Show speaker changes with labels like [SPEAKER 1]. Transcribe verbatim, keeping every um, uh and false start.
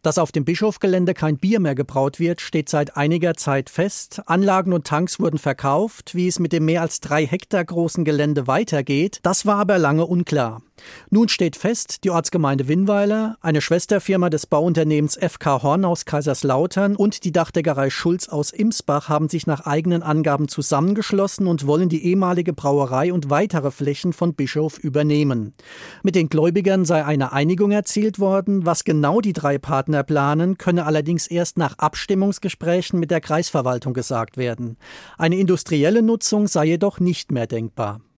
[SPEAKER 1] Dass auf dem Bischofgelände kein Bier mehr gebraut wird, steht seit einiger Zeit fest. Anlagen und Tanks wurden verkauft. Wie es mit dem mehr als drei Hektar großen Gelände weitergeht, das war aber lange unklar. Nun steht fest, die Ortsgemeinde Winnweiler, eine Schwesterfirma des Bauunternehmens F K Horn aus Kaiserslautern und die Dachdeckerei Schulz aus Imsbach haben sich nach eigenen Angaben zusammengeschlossen und wollen die ehemalige Brauerei und weitere Flächen von Bischof übernehmen. Mit den Gläubigern sei eine Einigung erzielt worden. Was genau die drei Partner planen, könne allerdings erst nach Abstimmungsgesprächen mit der Kreisverwaltung gesagt werden. Eine industrielle Nutzung sei jedoch nicht mehr denkbar.